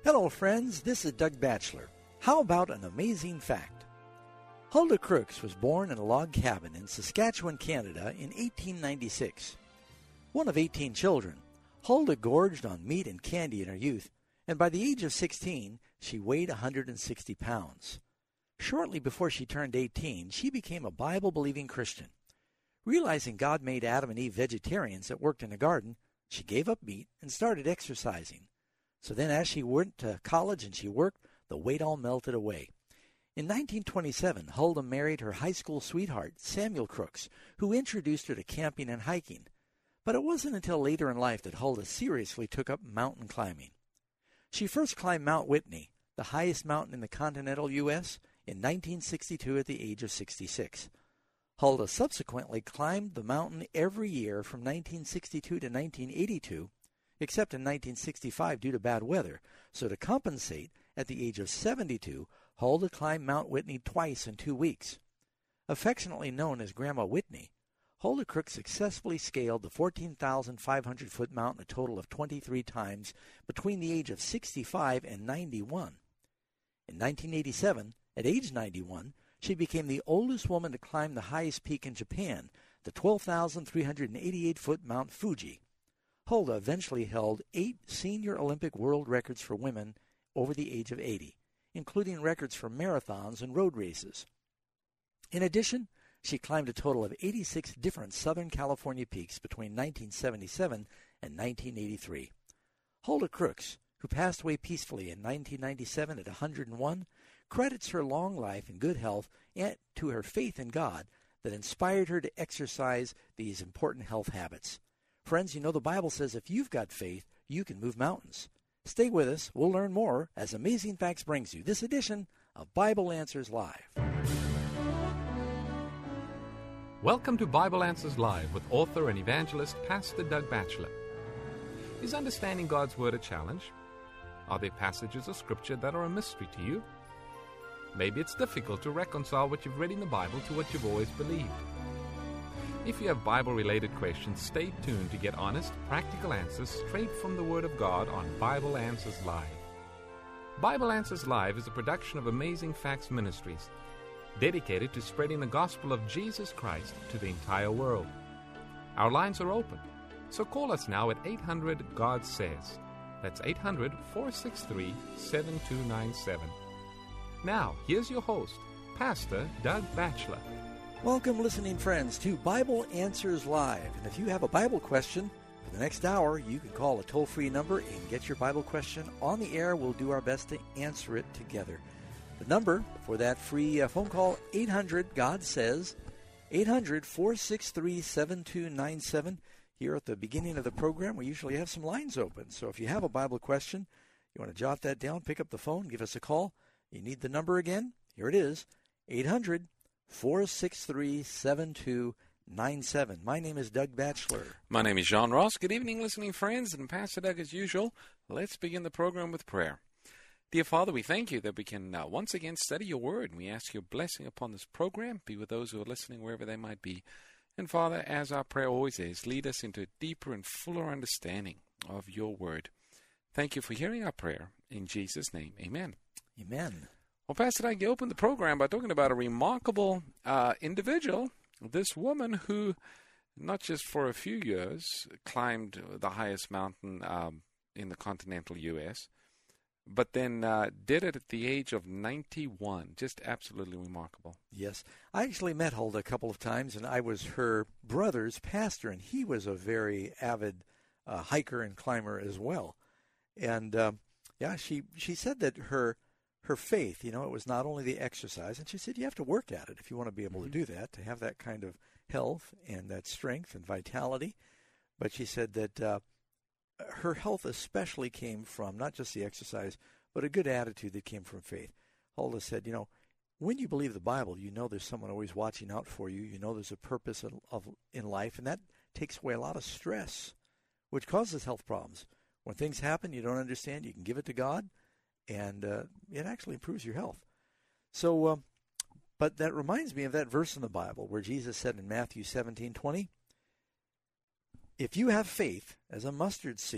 Hello, friends. This is Doug Batchelor. How about an amazing fact? Huldah Crooks was born in a log cabin in Saskatchewan, Canada in 1896. One of 18 children, Huldah gorged on meat and candy in her youth, and by the age of 16, she weighed 160 pounds. Shortly before she turned 18, she became a Bible-believing Christian. Realizing God made Adam and Eve vegetarians that worked in the garden, she gave up meat and started exercising. So then as she went to college and she worked, the weight all melted away. In 1927, Huldah married her high school sweetheart, Samuel Crooks, who introduced her to camping and hiking. But it wasn't until later in life that Huldah seriously took up mountain climbing. She first climbed Mount Whitney, the highest mountain in the continental U.S., in 1962 at the age of 66. Huldah subsequently climbed the mountain every year from 1962 to 1982, except in 1965 due to bad weather. So to compensate, at the age of 72, Huldah climbed Mount Whitney twice in 2 weeks. Affectionately known as Grandma Whitney, Huldah Crooks successfully scaled the 14,500-foot mountain a total of 23 times between the age of 65 and 91. In 1987, at age 91, she became the oldest woman to climb the highest peak in Japan, the 12,388-foot Mount Fuji. Huldah eventually held 8 senior Olympic world records for women over the age of 80, including records for marathons and road races. In addition, she climbed a total of 86 different Southern California peaks between 1977 and 1983. Huldah Crooks, who passed away peacefully in 1997 at 101, credits her long life and good health and to her faith in God that inspired her to exercise these important health habits. Friends, you know the Bible says if you've got faith, you can move mountains. Stay with us. We'll learn more as Amazing Facts brings you this edition of Bible Answers Live. Welcome to Bible Answers Live with author and evangelist Pastor Doug Batchelor. Is understanding God's Word a challenge? Are there passages of Scripture that are a mystery to you? Maybe it's difficult to reconcile what you've read in the Bible to what you've always believed. If you have Bible-related questions, stay tuned to get honest, practical answers straight from the Word of God on Bible Answers Live. Bible Answers Live is a production of Amazing Facts Ministries, dedicated to spreading the gospel of Jesus Christ to the entire world. Our lines are open, so call us now at 800-GOD-SAYS. That's 800-463-7297. Now, here's your host, Pastor Doug Batchelor. Welcome, listening friends, to Bible Answers Live. And if you have a Bible question for the next hour, you can call a toll-free number and get your Bible question on the air. We'll do our best to answer it together. The number for that free phone call, 800-GOD-SAYS, 800-463-7297. Here at the beginning of the program, we usually have some lines open. So if you have a Bible question, you want to jot that down, pick up the phone, give us a call. You need the number again? Here it is, 800-463-7297. My name is Doug Batchelor. My name is John Ross. Good evening, listening friends, and Pastor Doug, as usual, let's begin the program with prayer. Dear Father, we thank you that we can once again study your word, and we ask your blessing upon this program. Be with those who are listening wherever they might be. And Father, as our prayer always is, lead us into a deeper and fuller understanding of your word. Thank you for hearing our prayer. In Jesus' name, amen. Amen. Well, Pastor Doug, you opened the program by talking about a remarkable individual, this woman who, not just for a few years, climbed the highest mountain in the continental U.S., but then did it at the age of 91. Just absolutely remarkable. Yes. I actually met Huldah a couple of times, and I was her brother's pastor, and he was a very avid hiker and climber as well. And, she said that her faith, it was not only the exercise, and she said you have to work at it if you want to be able to do that, to have that kind of health and that strength and vitality. But she said that her health especially came from not just the exercise, but a good attitude that came from faith. Huldah said, when you believe the Bible, there's someone always watching out for you. There's a purpose in life, and that takes away a lot of stress, which causes health problems. When things happen you don't understand, you can give it to God, and it actually improves your health. So, but that reminds me of that verse in the Bible where Jesus said in Matthew 17:20, if you have faith as a mustard seed,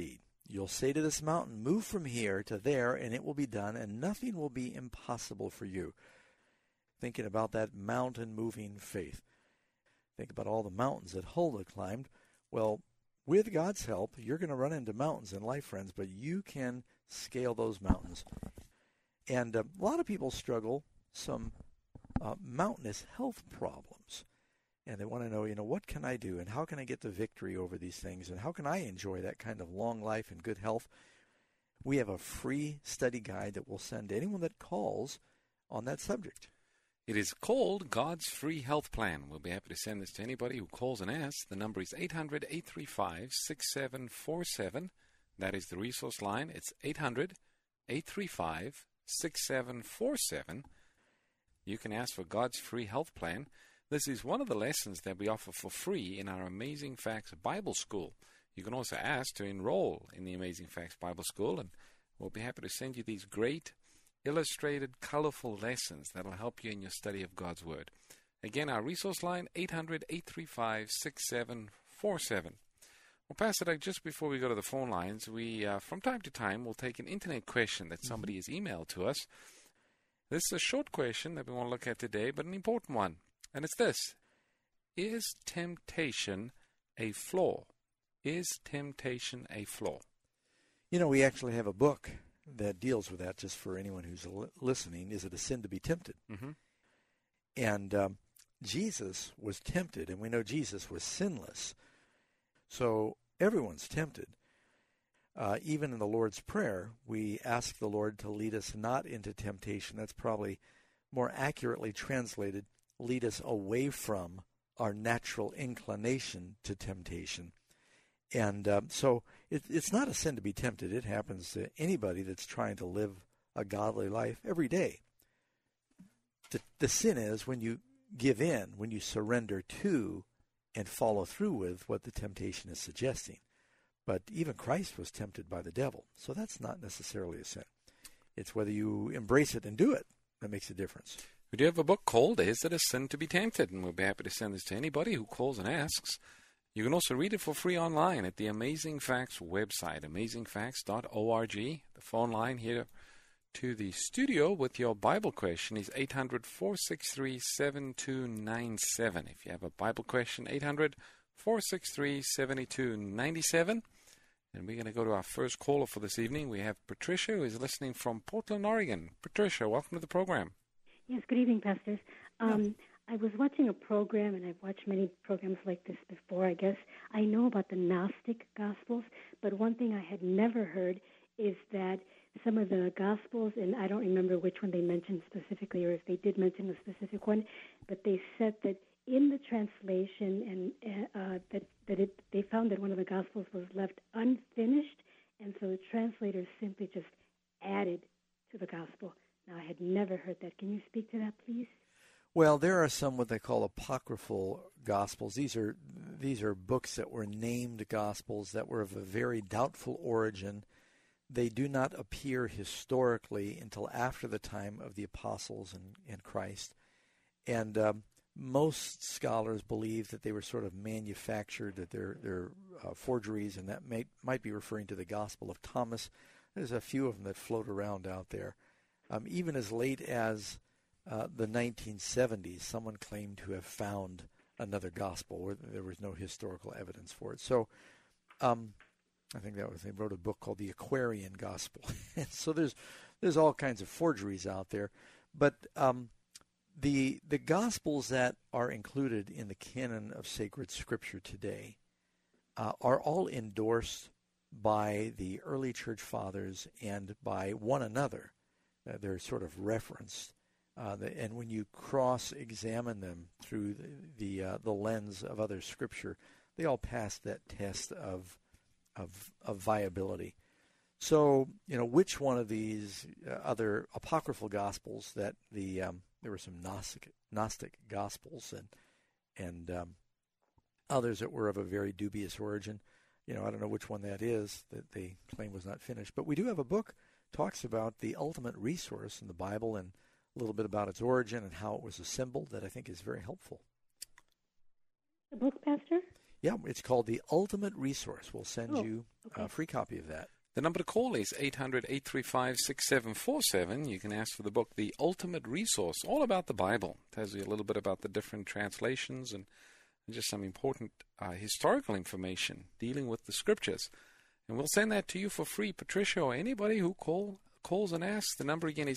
You'll say to this mountain, move from here to there, and it will be done, and nothing will be impossible for you. Thinking about that mountain-moving faith. Think about all the mountains that Huldah climbed. Well, with God's help, you're going to run into mountains in life, friends, but you can scale those mountains. And a lot of people struggle some mountainous health problems. And they want to know, what can I do, and how can I get the victory over these things, and how can I enjoy that kind of long life and good health? We have a free study guide that we'll send to anyone that calls on that subject. It is called God's Free Health Plan. We'll be happy to send this to anybody who calls and asks. The number is 800-835-6747. That is the resource line. It's 800-835-6747. You can ask for God's Free Health Plan. This is one of the lessons that we offer for free in our Amazing Facts Bible School. You can also ask to enroll in the Amazing Facts Bible School, and we'll be happy to send you these great illustrated, colorful lessons that will help you in your study of God's Word. Again, our resource line, 800-835-6747. Well, Pastor Doug, just before we go to the phone lines, we, from time to time, will take an internet question that somebody has emailed to us. This is a short question that we want to look at today, but an important one. And it's this: is temptation a flaw? Is temptation a flaw? We actually have a book that deals with that, just for anyone who's listening. Is it a sin to be tempted? Mm-hmm. And Jesus was tempted, and we know Jesus was sinless. So everyone's tempted. Even in the Lord's Prayer, we ask the Lord to lead us not into temptation. That's probably more accurately translated, lead us away from our natural inclination to temptation. And so it's not a sin to be tempted. It happens to anybody that's trying to live a godly life every day. The sin is when you give in, when you surrender to and follow through with what the temptation is suggesting. But even Christ was tempted by the devil, so that's not necessarily a sin. It's whether you embrace it and do it that makes a difference. We do have a book called Is It a Sin to be Tempted? And we'll be happy to send this to anybody who calls and asks. You can also read it for free online at the Amazing Facts website, amazingfacts.org. The phone line here to the studio with your Bible question is 800-463-7297. If you have a Bible question, 800-463-7297. And we're going to go to our first caller for this evening. We have Patricia, who is listening from Portland, Oregon. Patricia, welcome to the program. Yes, good evening, pastors. I was watching a program, and I've watched many programs like this before, I guess. I know about the Gnostic Gospels, but one thing I had never heard is that some of the Gospels, and I don't remember which one they mentioned specifically, or if they did mention a specific one, but they said that in the translation, and they found that one of the Gospels was left unfinished, and so the translators simply just added to the Gospel. Now, I had never heard that. Can you speak to that, please? Well, there are some what they call apocryphal Gospels. These are books that were named Gospels that were of a very doubtful origin. They do not appear historically until after the time of the apostles and Christ. And most scholars believe that they were sort of manufactured, that they're forgeries, and that might be referring to the Gospel of Thomas. There's a few of them that float around out there. Even as late as the 1970s, someone claimed to have found another gospel where there was no historical evidence for it. So I think they wrote a book called The Aquarian Gospel. So there's all kinds of forgeries out there. But the Gospels that are included in the canon of sacred Scripture today are all endorsed by the early church fathers and by one another. They're sort of referenced. And when you cross-examine them through the lens of other Scripture, they all pass that test of viability. So, which one of these other apocryphal Gospels that there were some Gnostic Gospels and others that were of a very dubious origin. I don't know which one that is that they claim was not finished. But we do have a book talks about the ultimate resource in the Bible and a little bit about its origin and how it was assembled that I think is very helpful. The book, Pastor? Yeah, it's called The Ultimate Resource. We'll send you okay. a free copy of that. The number to call is 800-835-6747. You can ask for the book, The Ultimate Resource, all about the Bible. It tells you a little bit about the different translations and just some important historical information dealing with the Scriptures. And we'll send that to you for free, Patricia, or anybody who calls and asks. The number again is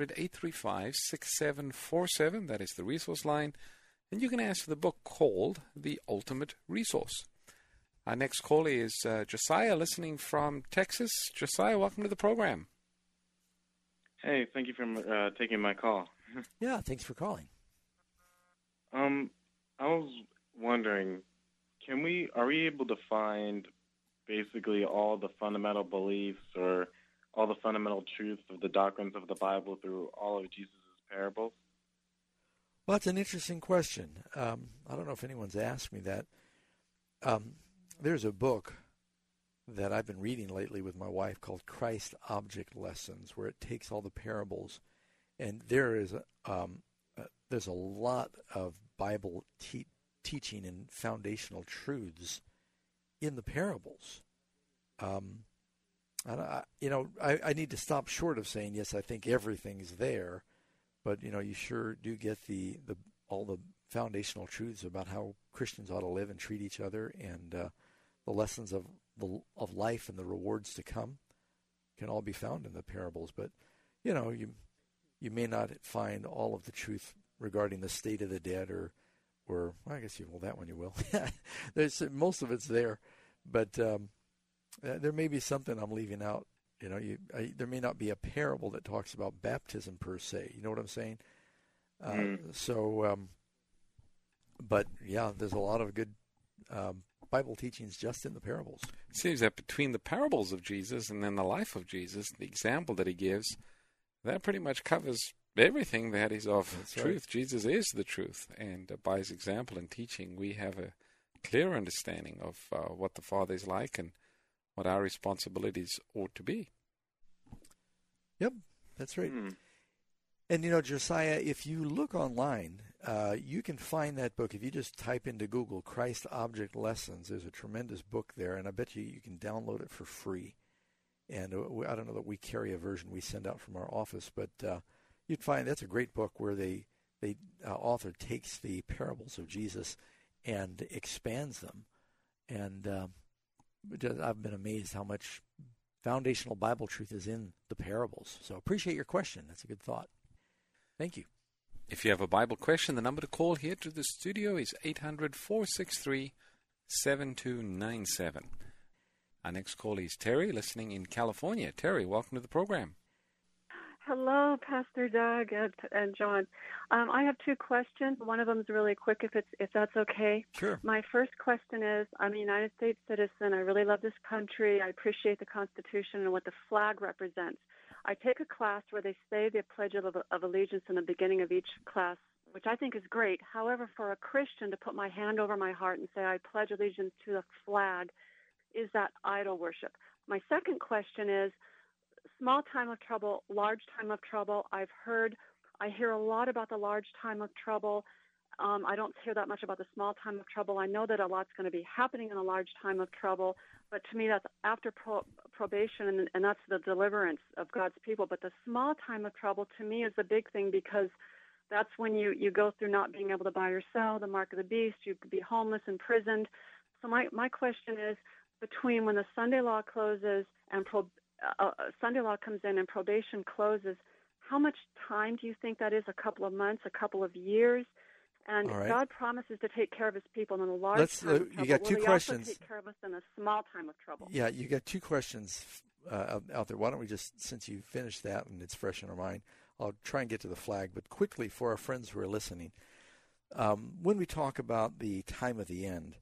800-835-6747. That is the resource line. And you can ask for the book called The Ultimate Resource. Our next caller is Josiah, listening from Texas. Josiah, welcome to the program. Hey, thank you for taking my call. Yeah, thanks for calling. I was wondering, are we able to find basically all the fundamental beliefs or all the fundamental truths of the doctrines of the Bible through all of Jesus' parables? Well, that's an interesting question. I don't know if anyone's asked me that. There's a book that I've been reading lately with my wife called Christ Object Lessons, where it takes all the parables, and there's a lot of Bible teaching and foundational truths in the parables. I need to stop short of saying yes, I think everything's there, but you sure do get all the foundational truths about how Christians ought to live and treat each other, and the lessons of life and the rewards to come can all be found in the parables. But you may not find all of the truth regarding the state of the dead, or well, I guess that one you will. Most of it's there, but there may be something I'm leaving out. There may not be a parable that talks about baptism per se. You know what I'm saying? But yeah, there's a lot of good Bible teachings just in the parables. It seems that between the parables of Jesus and then the life of Jesus, the example that he gives, that pretty much covers everything that is of truth. Right. Jesus is the truth, and by his example and teaching, we have a clear understanding of what the Father is like and what our responsibilities ought to be. Yep, that's right. And Josiah, if you look online, you can find that book. If you just type into Google Christ Object Lessons, there's a tremendous book there, and I bet you can download it for free. And I don't know that we carry a version we send out from our office, but you'd find that's a great book where the author takes the parables of Jesus and expands them. And I've been amazed how much foundational Bible truth is in the parables. So appreciate your question. That's a good thought. Thank you. If you have a Bible question, the number to call here to the studio is 800-463-7297. Our next call is Terry, listening in California. Terry, welcome to the program. Hello, Pastor Doug and John. I have two questions. One of them is really quick, if that's okay. Sure. My first question is, I'm a United States citizen. I really love this country. I appreciate the Constitution and what the flag represents. I take a class where they say the Pledge of Allegiance in the beginning of each class, which I think is great. However, for a Christian to put my hand over my heart and say, I pledge allegiance to the flag, is that idol worship? My second question is, small time of trouble, large time of trouble. I hear a lot about the large time of trouble. I don't hear that much about the small time of trouble. I know that a lot's going to be happening in a large time of trouble, but to me that's after probation, and that's the deliverance of God's people. But the small time of trouble to me is the big thing, because that's when you go through not being able to buy or sell, the mark of the beast, you could be homeless, imprisoned. So my question is, between when the Sunday law closes and Sunday law comes in and probation closes, how much time do you think that is? A couple of months, a couple of years? And right. God promises to take care of his people in the large time of trouble. You got two questions. Also take care of us in a small time of trouble. Yeah, you got two questions out there. Why don't we just, since you finished that and it's fresh in our mind, I'll try and get to the flag. But quickly, for our friends who are listening, when we talk about the time of the end,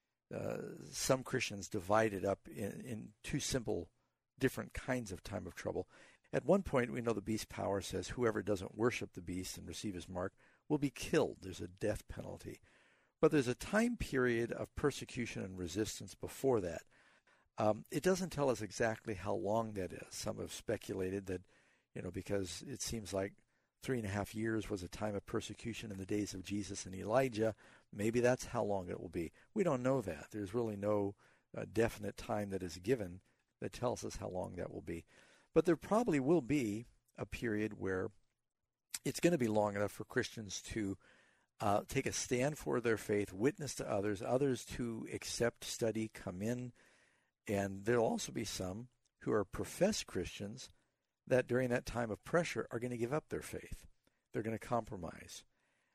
some Christians divide it up in two simple, different kinds of time of trouble. At one point, we know the beast power says whoever doesn't worship the beast and receive his mark will be killed. There's a death penalty. But there's a time period of persecution and resistance before that. It doesn't tell us exactly how long that is. Some have speculated that, because it seems like 3.5 years was a time of persecution in the days of Jesus and Elijah, maybe that's how long it will be. We don't know that. There's really no definite time that is given that tells us how long that will be. But there probably will be a period where it's going to be long enough for Christians to take a stand for their faith, witness to others to accept, study, come in. And there'll also be some who are professed Christians that during that time of pressure are going to give up their faith. They're going to compromise.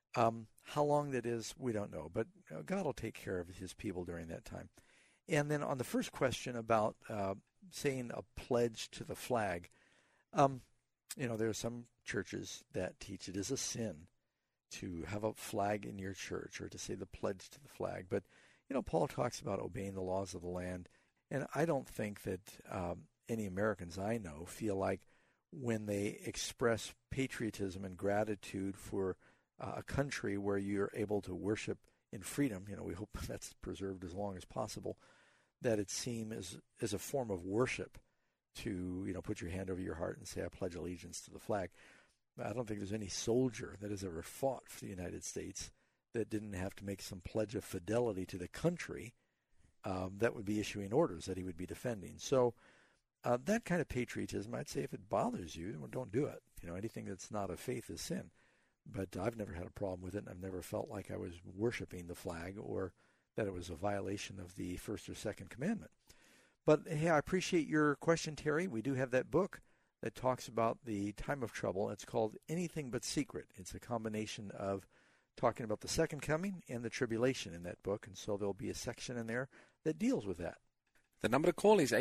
How long that is, we don't know. But God will take care of his people during that time. And then on the first question about saying a pledge to the flag, there are some churches that teach it is a sin to have a flag in your church or to say the pledge to the flag. But, Paul talks about obeying the laws of the land. And I don't think that any Americans I know feel like when they express patriotism and gratitude for a country where you're able to worship in freedom, we hope that's preserved as long as possible, that it's seen as a form of worship to, put your hand over your heart and say, I pledge allegiance to the flag. I don't think there's any soldier that has ever fought for the United States that didn't have to make some pledge of fidelity to the country that would be issuing orders that he would be defending. So that kind of patriotism, I'd say if it bothers you, don't do it. Anything that's not of faith is sin. But I've never had a problem with it, and I've never felt like I was worshiping the flag or that it was a violation of the first or second commandment. But, hey, I appreciate your question, Terry. We do have that book that talks about the time of trouble. It's called Anything But Secret. It's a combination of talking about the second coming and the tribulation in that book, and so there'll be a section in there that deals with that. The number to call is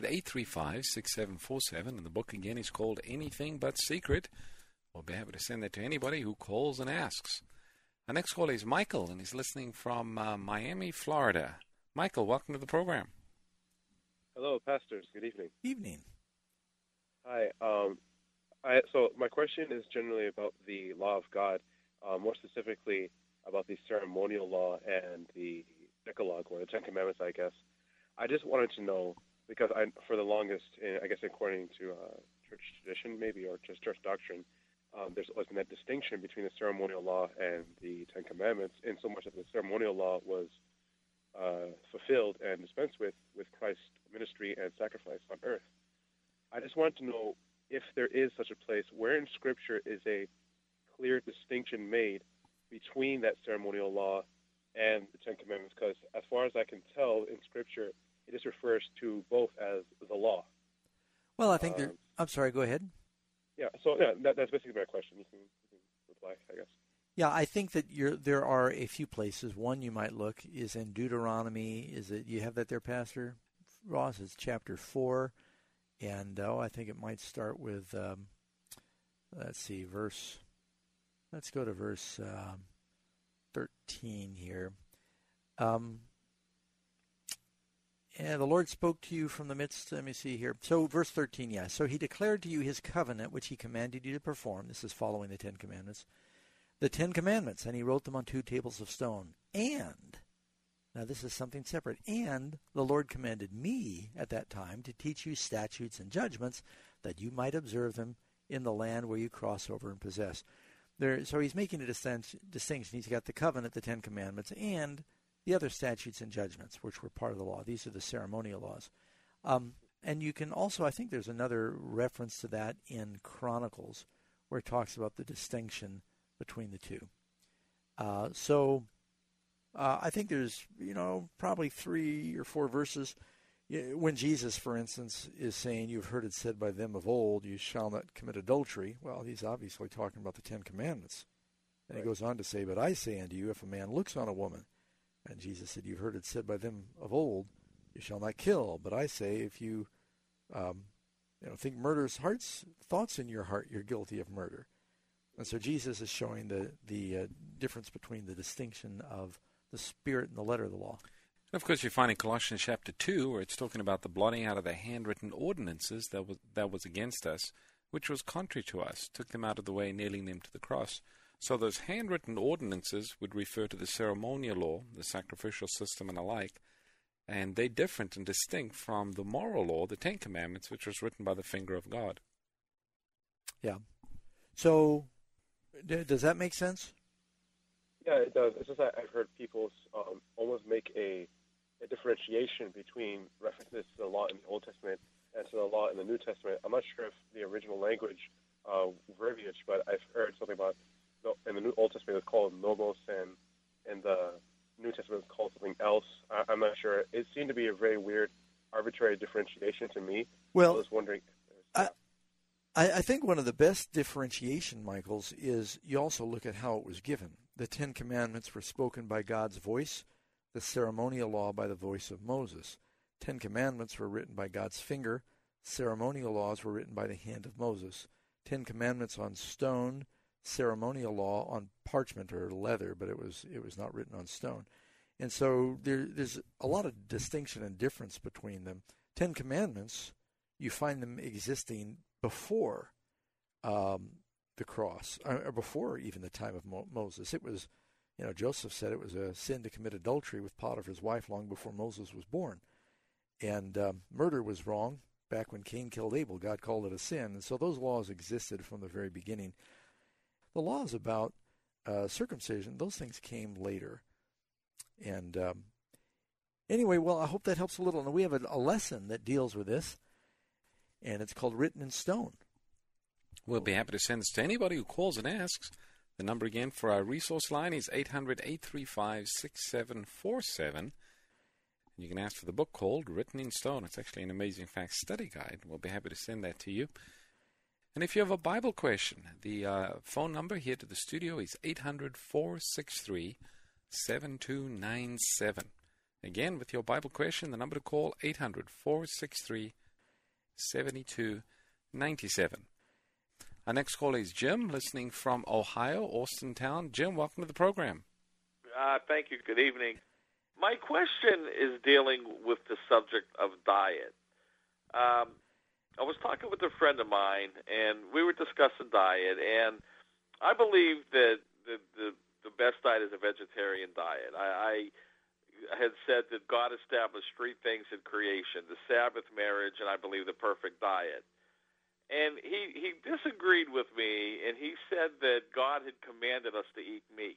800-835-6747, and the book again is called Anything But Secret. We'll be happy to send that to anybody who calls and asks. Our next caller is Michael, and he's listening from Miami, Florida. Michael, welcome to the program. Hello, pastors. Good evening. Evening. Hi. So my question is generally about the law of God, more specifically about the ceremonial law and the Decalogue, or the Ten Commandments, I guess. I just wanted to know, because for the longest, I guess according to church tradition maybe, or just church doctrine, there's always been that distinction between the ceremonial law and the Ten Commandments, in so much that the ceremonial law was fulfilled and dispensed with Christ's ministry and sacrifice on earth. I just wanted to know if there is such a place where in Scripture is a clear distinction made between that ceremonial law and the Ten Commandments, because as far as I can tell in Scripture, it just refers to both as the law. Well, I think I'm sorry, go ahead. Yeah, so that's basically my question. You can reply, I guess. Yeah, I think that there are a few places. One you might look is in Deuteronomy. Is it, you have that there, Pastor Ross? It's chapter 4. And I think it might start with, let's go to verse 13 here. And the Lord spoke to you from the midst, let me see here. So verse 13, yeah. So he declared to you his covenant, which he commanded you to perform. This is following the Ten Commandments. The Ten Commandments, and he wrote them on 2 tables of stone. And, now this is something separate, and the Lord commanded me at that time to teach you statutes and judgments that you might observe them in the land where you cross over and possess. So he's making a distinction. He's got the covenant, the Ten Commandments, and the other statutes and judgments, which were part of the law. These are the ceremonial laws. And you can also, I think there's another reference to that in Chronicles, where it talks about the distinction between the two. I think there's, probably 3 or 4 verses when Jesus, for instance, is saying, you've heard it said by them of old, you shall not commit adultery. Well, he's obviously talking about the Ten Commandments. And he goes on to say, but I say unto you, if a man looks on a woman, and Jesus said, you've heard it said by them of old, you shall not kill. But I say, if you think murderous thoughts in your heart, you're guilty of murder. And so Jesus is showing the difference between the distinction of the spirit and the letter of the law. And of course, you find in Colossians chapter 2, where it's talking about the blotting out of the handwritten ordinances that was against us, which was contrary to us, took them out of the way, nailing them to the cross. So those handwritten ordinances would refer to the ceremonial law, the sacrificial system, and the like, and they're different and distinct from the moral law, the Ten Commandments, which was written by the finger of God. Yeah. So, does that make sense? Yeah, it does. It's just that I've heard people almost make a differentiation between references to the law in the Old Testament and to the law in the New Testament. I'm not sure if the original language verbiage, but I've heard something about in the Old Testament it's called nomos, and in the New Testament it's called something else. I'm not sure. It seemed to be a very weird, arbitrary differentiation to me. Well, I was wondering. I think one of the best differentiation, Michaels, is you also look at how it was given. The Ten Commandments were spoken by God's voice, the ceremonial law by the voice of Moses. 10 Commandments were written by God's finger, ceremonial laws were written by the hand of Moses. 10 Commandments on stone, ceremonial law on parchment or leather, but it was not written on stone. And so there's a lot of distinction and difference between them. 10 Commandments, you find them existing before the cross, or before even the time of Moses. It was, Joseph said it was a sin to commit adultery with Potiphar's wife long before Moses was born. And murder was wrong. Back when Cain killed Abel, God called it a sin. And so those laws existed from the very beginning. The laws about circumcision, those things came later. And anyway, well, I hope that helps a little. And we have a lesson that deals with this, and it's called Written in Stone. We'll be happy to send this to anybody who calls and asks. The number again for our resource line is 800-835-6747. You can ask for the book called Written in Stone. It's actually an Amazing Facts study guide. We'll be happy to send that to you. And if you have a Bible question, the phone number here to the studio is 800-463-7297. Again, with your Bible question, the number to call, 800-463-7297. Our next caller is Jim, listening from Ohio, Austintown. Jim, welcome to the program. Thank you. Good evening. My question is dealing with the subject of diet. I was talking with a friend of mine, and we were discussing diet, and I believe that the best diet is a vegetarian diet. I had said that God established three things in creation: the Sabbath, marriage, and I believe the perfect diet. And he disagreed with me, and he said that God had commanded us to eat meat.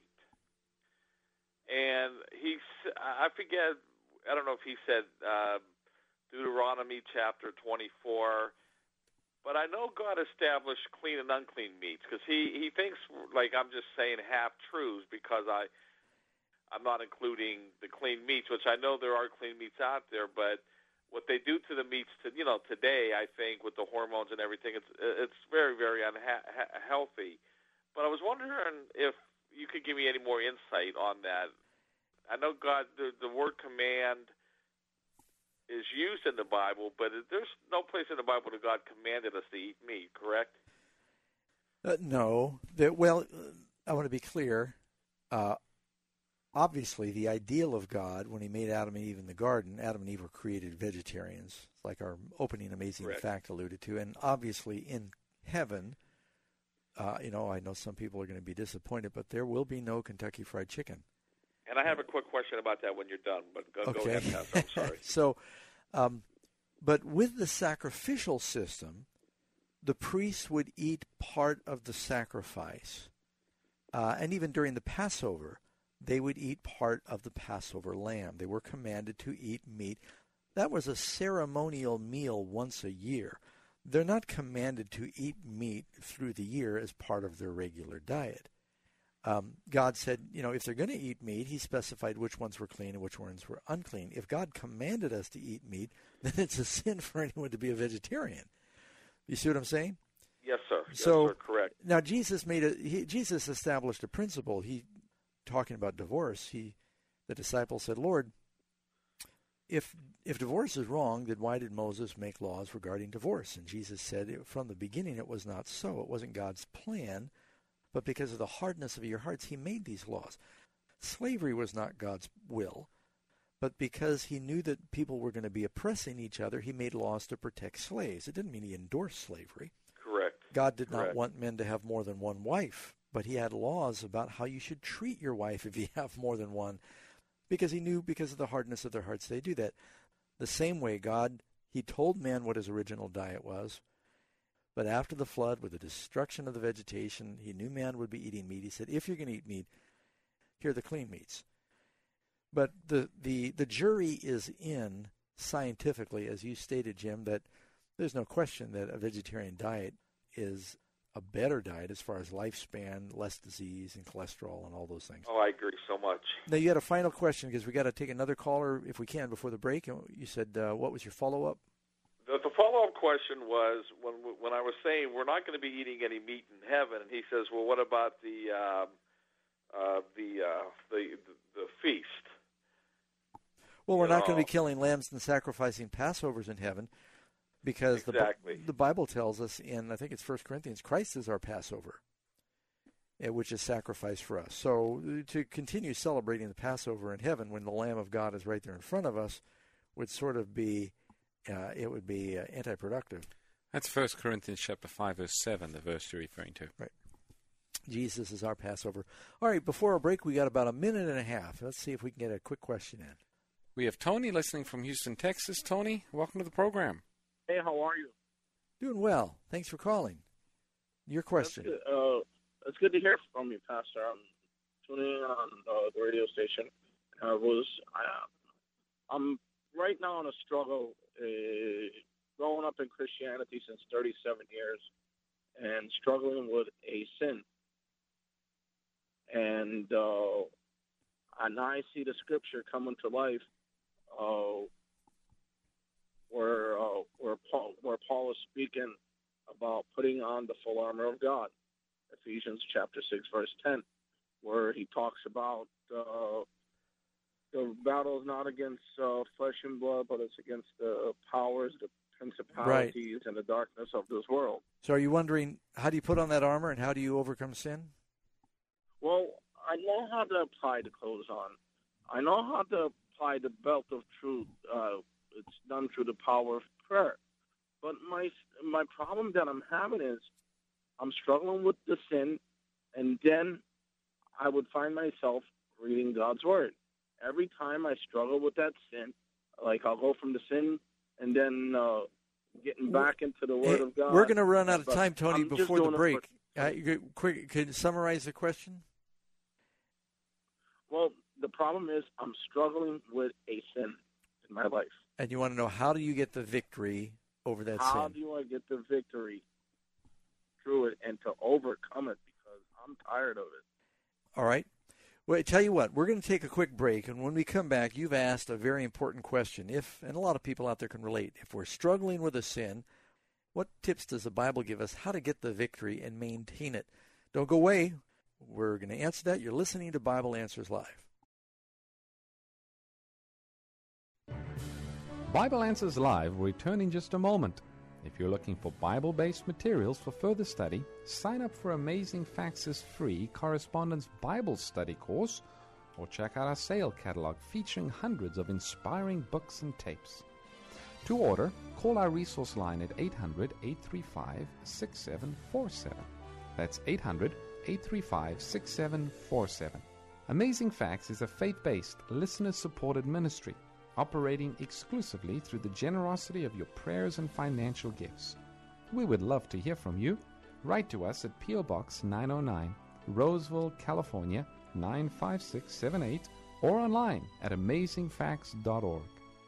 And I forget, I don't know if he said Deuteronomy chapter 24, but I know God established clean and unclean meats, because he thinks like I'm just saying half-truths because I'm not including the clean meats, which I know there are clean meats out there, but what they do to the meats today, I think, with the hormones and everything, it's very, very unhealthy. But I was wondering if you could give me any more insight on that. I know God, the word command is used in the Bible, but there's no place in the Bible that God commanded us to eat meat, correct? No. I want to be clear. Obviously, the ideal of God, when he made Adam and Eve in the garden, Adam and Eve were created vegetarians, like our opening Amazing Correct. Fact alluded to. And obviously, in heaven, I know some people are going to be disappointed, but there will be no Kentucky Fried Chicken. And I have a quick question about that when you're done, but go ahead, Pastor. I'm sorry. So, but with the sacrificial system, the priests would eat part of the sacrifice. And even during the Passover, they would eat part of the Passover lamb. They were commanded to eat meat. That was a ceremonial meal once a year. They're not commanded to eat meat through the year as part of their regular diet. God said, if they're going to eat meat, he specified which ones were clean and which ones were unclean. If God commanded us to eat meat, then it's a sin for anyone to be a vegetarian. You see what I'm saying? Yes, sir. Yes, so, sir. Correct. Now, Jesus established a principle. Talking about divorce, the disciples said, Lord, if divorce is wrong, then why did Moses make laws regarding divorce? And Jesus said, from the beginning it was not so. It wasn't God's plan, but because of the hardness of your hearts, he made these laws. Slavery was not God's will, but because he knew that people were going to be oppressing each other, he made laws to protect slaves. It didn't mean he endorsed slavery. Correct. God did not want men to have more than one wife, but he had laws about how you should treat your wife if you have more than one, because he knew because of the hardness of their hearts they do that. The same way he told man what his original diet was, but after the flood, with the destruction of the vegetation, he knew man would be eating meat. He said, if you're going to eat meat, here are the clean meats. But the jury is in, scientifically, as you stated, Jim, that there's no question that a vegetarian diet is a better diet as far as lifespan, less disease and cholesterol and all those things. Oh, I agree so much. Now, you had a final question because we got to take another caller if we can before the break. You said, what was your follow-up? The follow-up question was when I was saying we're not going to be eating any meat in heaven, and he says, well, what about the feast? Well, we're not going to be killing lambs and sacrificing Passovers in heaven because the Bible tells us in, I think it's 1 Corinthians, Christ is our Passover, which is sacrificed for us. So to continue celebrating the Passover in heaven when the Lamb of God is right there in front of us would sort of be, it would be anti-productive. That's 1 Corinthians chapter 5, verse 7, the verse you're referring to. Right. Jesus is our Passover. All right, before our break, we got about a minute and a half. Let's see if we can get a quick question in. We have Tony listening from Houston, Texas. Tony, welcome to the program. Hey, how are you? Doing well. Thanks for calling. Your question. It's good to hear from you, Pastor. I'm tuning in on the radio station. I'm right now in a struggle, growing up in Christianity since 37 years and struggling with a sin. And I see the scripture coming to life where Paul is speaking about putting on the full armor of God, Ephesians chapter 6, verse 10, where he talks about the battle is not against flesh and blood, but it's against the powers, the principalities, and the darkness of this world. So are you wondering, how do you put on that armor and how do you overcome sin? Well, I know how to apply the clothes on. I know how to apply the belt of truth. It's done through the power of prayer. But my problem that I'm having is I'm struggling with the sin, and then I would find myself reading God's Word. Every time I struggle with that sin, like I'll go from the sin and then getting back into the Word of God. We're going to run out of time, Tony, before the break. Quick, could you summarize the question? Well, the problem is I'm struggling with a sin in my life. And you want to know, how do you get the victory over that sin? How do I get the victory through it and to overcome it, because I'm tired of it? All right. Well, I tell you what, we're going to take a quick break, and when we come back, you've asked a very important question. And a lot of people out there can relate, if we're struggling with a sin, what tips does the Bible give us how to get the victory and maintain it? Don't go away. We're going to answer that. You're listening to Bible Answers Live. Bible Answers Live will return in just a moment. If you're looking for Bible-based materials for further study, sign up for Amazing Facts' free Correspondence Bible Study course, or check out our sale catalog featuring hundreds of inspiring books and tapes. To order, call our resource line at 800-835-6747. That's 800-835-6747. Amazing Facts is a faith-based, listener-supported ministry operating exclusively through the generosity of your prayers and financial gifts. We would love to hear from you. Write to us at P.O. Box 909, Roseville, California 95678, or online at amazingfacts.org.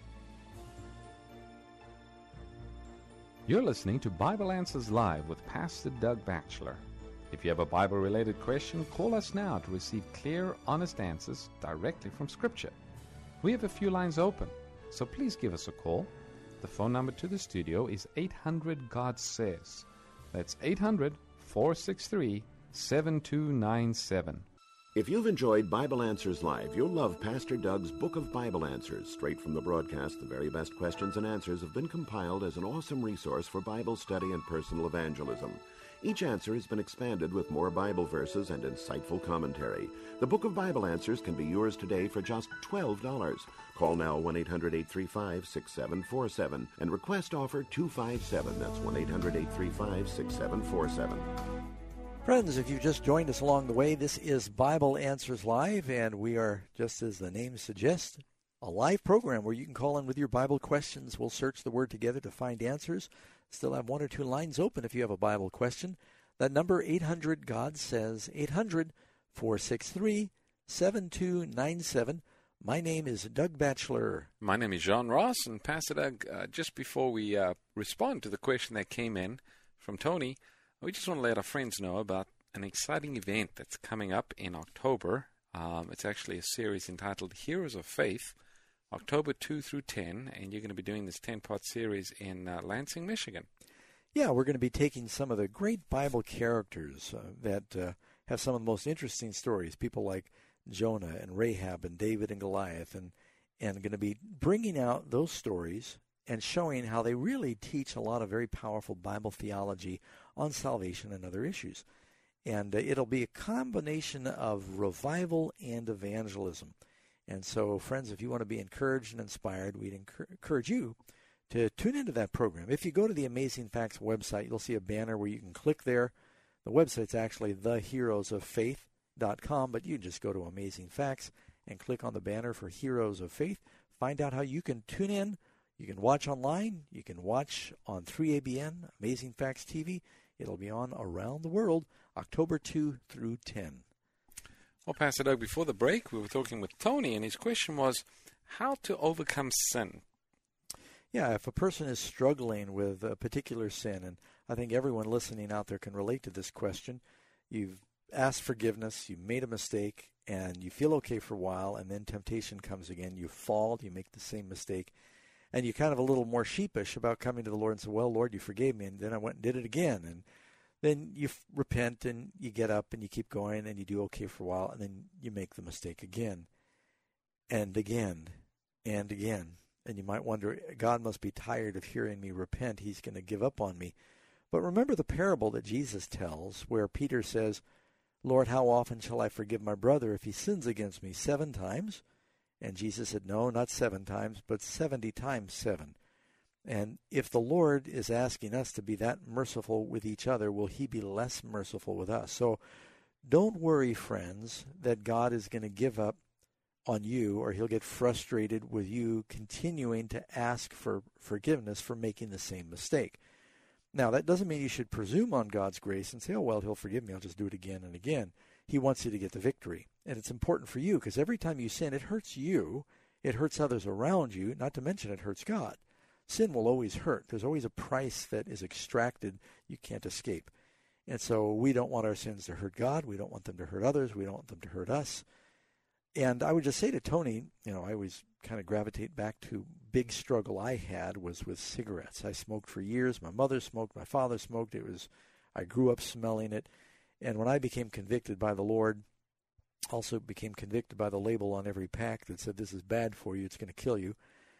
You're listening to Bible Answers Live with Pastor Doug Batchelor. If you have a Bible-related question, call us now to receive clear, honest answers directly from Scripture. We have a few lines open, so please give us a call. The phone number to the studio is 800-GOD-SAYS. That's 800-463-7297. If you've enjoyed Bible Answers Live, you'll love Pastor Doug's Book of Bible Answers. Straight from the broadcast, the very best questions and answers have been compiled as an awesome resource for Bible study and personal evangelism. Each answer has been expanded with more Bible verses and insightful commentary. The Book of Bible Answers can be yours today for just $12. Call now 1-800-835-6747 and request offer 257. That's 1-800-835-6747. Friends, if you've just joined us along the way, this is Bible Answers Live, and we are, just as the name suggests, a live program where you can call in with your Bible questions. We'll search the Word together to find answers. Still have one or two lines open if you have a Bible question. That number, 800-GOD-SAYS, 800-463-7297. My name is Doug Batchelor. My name is John Ross, and Pastor Doug, just before we respond to the question that came in from Tony, we just want to let our friends know about an exciting event that's coming up in October. It's actually a series entitled Heroes of Faith, October 2 through 10, and you're going to be doing this 10-part series in Lansing, Michigan. Yeah, we're going to be taking some of the great Bible characters that have some of the most interesting stories, people like Jonah and Rahab and David and Goliath, and going to be bringing out those stories and showing how they really teach a lot of very powerful Bible theology on salvation and other issues. And it'll be a combination of revival and evangelism. And so, friends, if you want to be encouraged and inspired, we'd encourage you to tune into that program. If you go to the Amazing Facts website, you'll see a banner where you can click there. The website's actually theheroesoffaith.com, but you can just go to Amazing Facts and click on the banner for Heroes of Faith. Find out how you can tune in. You can watch online. You can watch on 3ABN, Amazing Facts TV. It'll be on around the world, October 2 through 10. Well, Pastor Doug, before the break, we were talking with Tony, and his question was how to overcome sin. Yeah, if a person is struggling with a particular sin, and I think everyone listening out there can relate to this question, you've asked forgiveness, you made a mistake, and you feel okay for a while, and then temptation comes again. You fall, you make the same mistake, and you're kind of a little more sheepish about coming to the Lord and say, well, Lord, you forgave me, and then I went and did it again. And then you repent, and you get up, and you keep going, and you do okay for a while, and then you make the mistake again, and again, and again. And you might wonder, God must be tired of hearing me repent. He's going to give up on me. But remember the parable that Jesus tells where Peter says, Lord, how often shall I forgive my brother if he sins against me? 7 times? And Jesus said, no, not 7 times, but 70 times 7. And if the Lord is asking us to be that merciful with each other, will he be less merciful with us? So don't worry, friends, that God is going to give up on you, or he'll get frustrated with you continuing to ask for forgiveness for making the same mistake. Now, that doesn't mean you should presume on God's grace and say, oh, well, he'll forgive me, I'll just do it again and again. He wants you to get the victory. And it's important for you, because every time you sin, it hurts you, it hurts others around you, not to mention it hurts God. Sin will always hurt. There's always a price that is extracted you can't escape. And so we don't want our sins to hurt God. We don't want them to hurt others. We don't want them to hurt us. And I would just say to Tony, I always kind of gravitate back to big struggle I had was with cigarettes. I smoked for years. My mother smoked. My father smoked. I grew up smelling it. And when I became convicted by the Lord, also became convicted by the label on every pack that said, this is bad for you, it's going to kill you,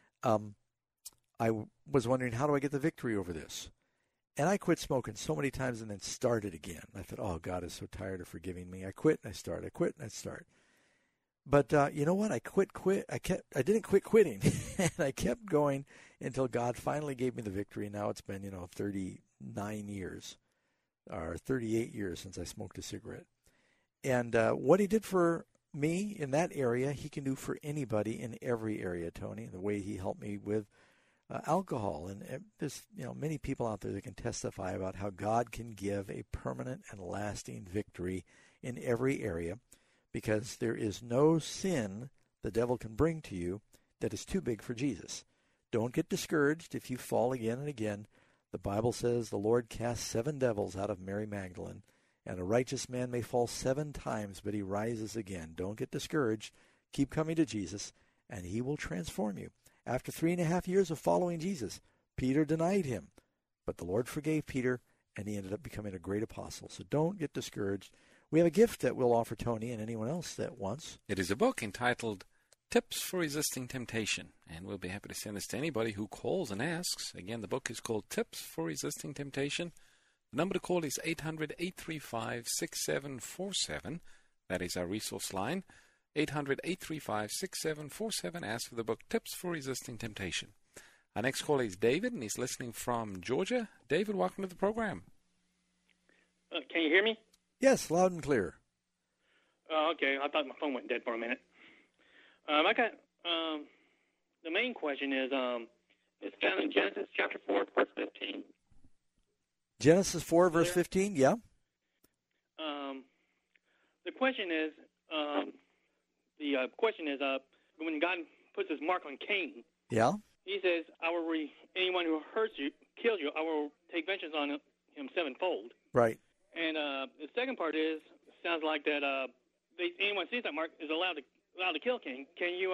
I was wondering, how do I get the victory over this? And I quit smoking so many times and then started again. I thought, oh, God is so tired of forgiving me. I quit and I start. I quit and I start. But you know what? I didn't quit quitting, and I kept going until God finally gave me the victory. Now it's been 39 years or 38 years since I smoked a cigarette. And what he did for me in that area, he can do for anybody in every area, Tony. The way he helped me with alcohol, and there's many people out there that can testify about how God can give a permanent and lasting victory in every area. Because there is no sin the devil can bring to you that is too big for Jesus. Don't get discouraged if you fall again and again. The Bible says the Lord cast 7 devils out of Mary Magdalene, and a righteous man may fall 7 times, but he rises again. Don't get discouraged. Keep coming to Jesus, and he will transform you. After 3.5 years of following Jesus, Peter denied him, but the Lord forgave Peter, and he ended up becoming a great apostle. So don't get discouraged. We have a gift that we'll offer Tony and anyone else that wants. It is a book entitled Tips for Resisting Temptation, and we'll be happy to send this to anybody who calls and asks. Again, the book is called Tips for Resisting Temptation. The number to call is 800-835-6747. That is our resource line, 800-835-6747. Ask for the book Tips for Resisting Temptation. Our next caller is David, and he's listening from Georgia. David, welcome to the program. Can you hear me? Yes, loud and clear. Okay, I thought my phone went dead for a minute. I got the main question is it's found in Genesis chapter 4, verse 15. Genesis 4, verse 15, yeah. The question is, when God puts his mark on Cain, Yeah? he says, anyone who hurts you, kills you, I will take vengeance on him sevenfold. Right. And the second part sounds like that anyone sees that mark is allowed to kill Cain. Can you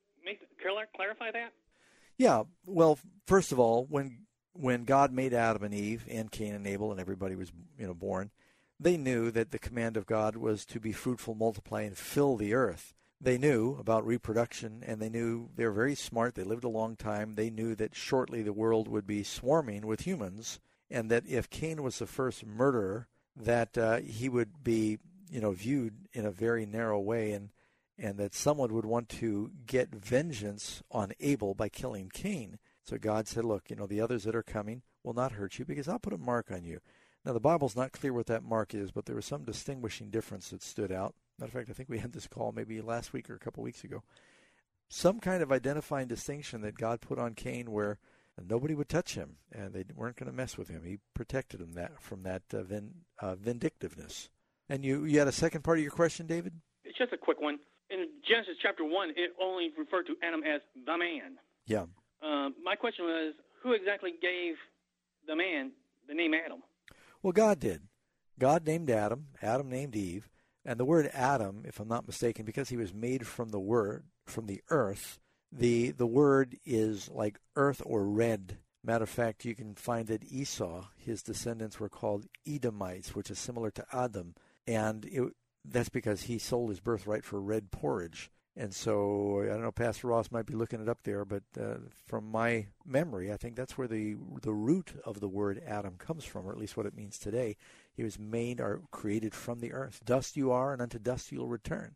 clarify that? Yeah. Well, first of all, when God made Adam and Eve and Cain and Abel and everybody was born, they knew that the command of God was to be fruitful, multiply, and fill the earth. They knew about reproduction, and they were very smart. They lived a long time. They knew that shortly the world would be swarming with humans, and that if Cain was the first murderer, that he would be viewed in a very narrow way, and that someone would want to get vengeance on Abel by killing Cain. So God said, look, the others that are coming will not hurt you because I'll put a mark on you. Now, the Bible's not clear what that mark is, but there was some distinguishing difference that stood out. Matter of fact, I think we had this call maybe last week or a couple weeks ago. Some kind of identifying distinction that God put on Cain where nobody would touch him, and they weren't going to mess with him. He protected him from that vindictiveness. And you had a second part of your question, David? It's just a quick one. In Genesis chapter 1, it only referred to Adam as the man. Yeah. My question was, who exactly gave the man the name Adam? Well, God did. God named Adam. Adam named Eve. And the word Adam, if I'm not mistaken, because he was made from the earth, the word is like earth or red. Matter of fact, you can find that Esau, his descendants were called Edomites, which is similar to Adam. And that's because he sold his birthright for red porridge. And so, I don't know, Pastor Ross might be looking it up there, but from my memory, I think that's where the root of the word Adam comes from, or at least what it means today. He was made or created from the earth. Dust you are, and unto dust you'll return.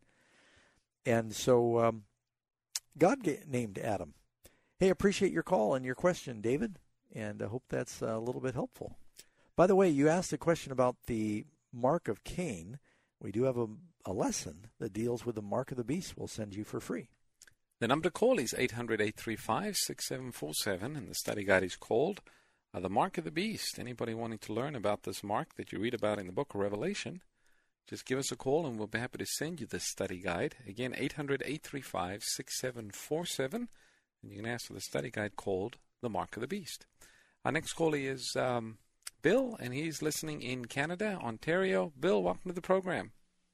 And so, God named Adam. Hey, appreciate your call and your question, David, and I hope that's a little bit helpful. By the way, you asked a question about the mark of Cain. We do have a lesson that deals with the mark of the beast. We'll send you for free. The number to call is 800-835-6747, and the study guide is called The Mark of the Beast. Anybody wanting to learn about this mark that you read about in the book of Revelation, just give us a call and we'll be happy to send you this study guide. Again, 800-835-6747, and you can ask for the study guide called The Mark of the Beast. Our next caller is Bill, and he's listening in Canada, Ontario. Bill, welcome to the program.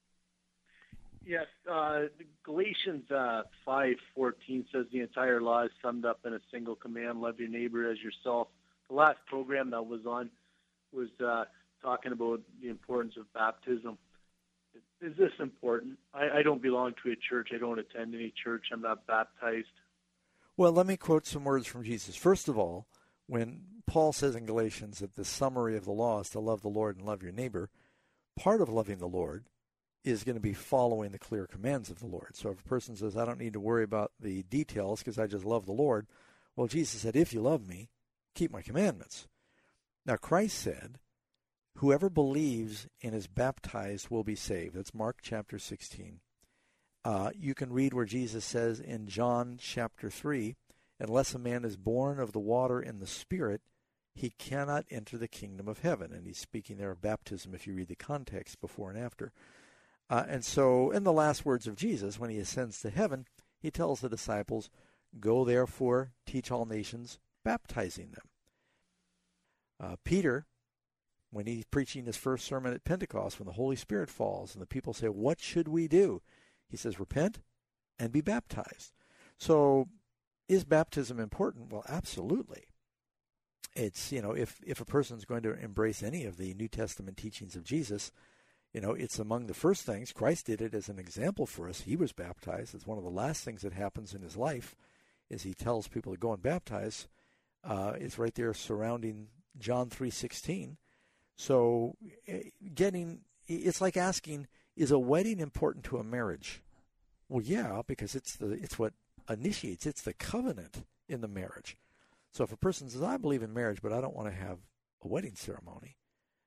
Yes, Galatians 5:14 says the entire law is summed up in a single command: love your neighbor as yourself. The last program that was on was talking about the importance of baptism. Is this important? I don't belong to a church. I don't attend any church. I'm not baptized. Well, let me quote some words from Jesus. First of all, when Paul says in Galatians that the summary of the law is to love the Lord and love your neighbor, part of loving the Lord is going to be following the clear commands of the Lord. So if a person says, I don't need to worry about the details because I just love the Lord, well, Jesus said, if you love me, keep my commandments. Now, Christ said, whoever believes and is baptized will be saved. That's Mark chapter 16. You can read where Jesus says in John chapter 3, unless a man is born of the water and the Spirit, he cannot enter the kingdom of heaven. And he's speaking there of baptism if you read the context before and after. And so in the last words of Jesus, when he ascends to heaven, he tells the disciples, go therefore, teach all nations, baptizing them. Peter, when he's preaching his first sermon at Pentecost, when the Holy Spirit falls and the people say, what should we do? He says, repent and be baptized. So is baptism important? Well, absolutely. It's, if a person's going to embrace any of the New Testament teachings of Jesus, it's among the first things. Christ did it as an example for us. He was baptized. It's one of the last things that happens in his life is he tells people to go and baptize. It's right there surrounding John 3:16. So it's like asking, is a wedding important to a marriage? Well, yeah, because it's what initiates. It's the covenant in the marriage. So if a person says, I believe in marriage, but I don't want to have a wedding ceremony,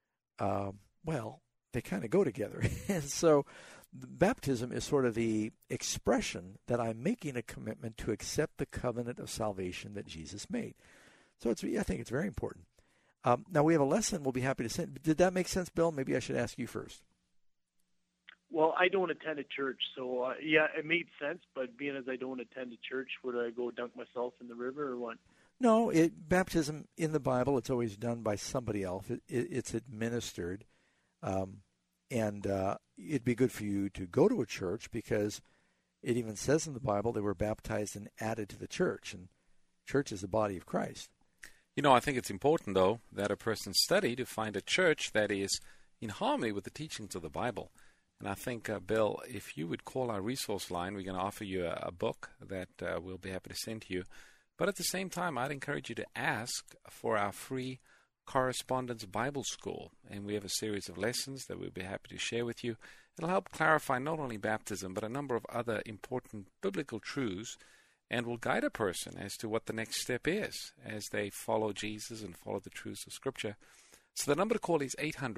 well, they kind of go together. And so baptism is sort of the expression that I'm making a commitment to accept the covenant of salvation that Jesus made. So I think it's very important. Now we have a lesson we'll be happy to send. Did that make sense, Bill? Maybe I should ask you first. Well, I don't attend a church, so yeah, it made sense. But being as I don't attend a church, would I go dunk myself in the river or what? No, baptism in the Bible, it's always done by somebody else. It's administered, and it'd be good for you to go to a church because it even says in the Bible they were baptized and added to the church, and church is the body of Christ. You know, I think it's important, though, that a person study to find a church that is in harmony with the teachings of the Bible. And I think, Bill, if you would call our resource line, we're going to offer you a book that we'll be happy to send to you. But at the same time, I'd encourage you to ask for our free Correspondence Bible School. And we have a series of lessons that we'll be happy to share with you. It'll help clarify not only baptism, but a number of other important biblical truths, and will guide a person as to what the next step is as they follow Jesus and follow the truths of Scripture. So the number to call is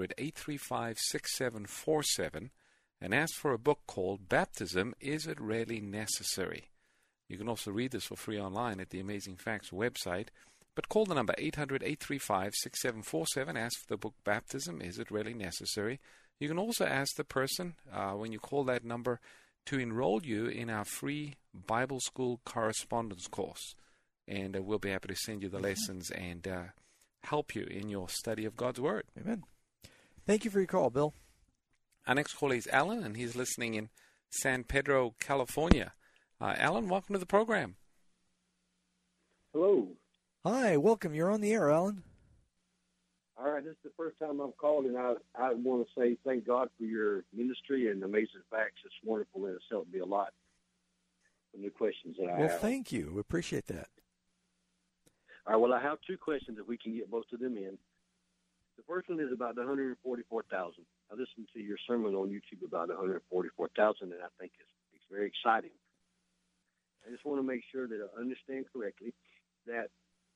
800-835-6747 and ask for a book called Baptism, Is It Really Necessary? You can also read this for free online at the Amazing Facts website. But call the number 800-835-6747. Ask for the book Baptism, Is It Really Necessary? You can also ask the person, when you call that number, to enroll you in our free Bible School Correspondence course. And we'll be happy to send you the lessons and help you in your study of God's Word. Amen. Thank you for your call, Bill. Our next caller is Alan, and he's listening in San Pedro, California. Alan, welcome to the program. Hello. Hi, welcome. You're on the air, Alan. All right, this is the first time I've called, and I want to say thank God for your ministry and Amazing Facts. It's wonderful, and it's helped me a lot with the questions that I have. Well, thank you. We appreciate that. All right, well, I have two questions if we can get both of them in. The first one is about the 144,000. I listened to your sermon on YouTube about the 144,000, and I think it's very exciting. I just want to make sure that I understand correctly that